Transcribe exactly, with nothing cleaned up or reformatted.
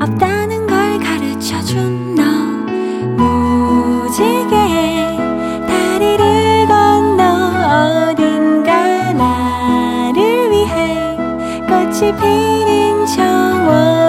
없다는 걸 가르쳐준 너 무지개 다리를 건너 어딘가 나를 위해 꽃이 피는 정원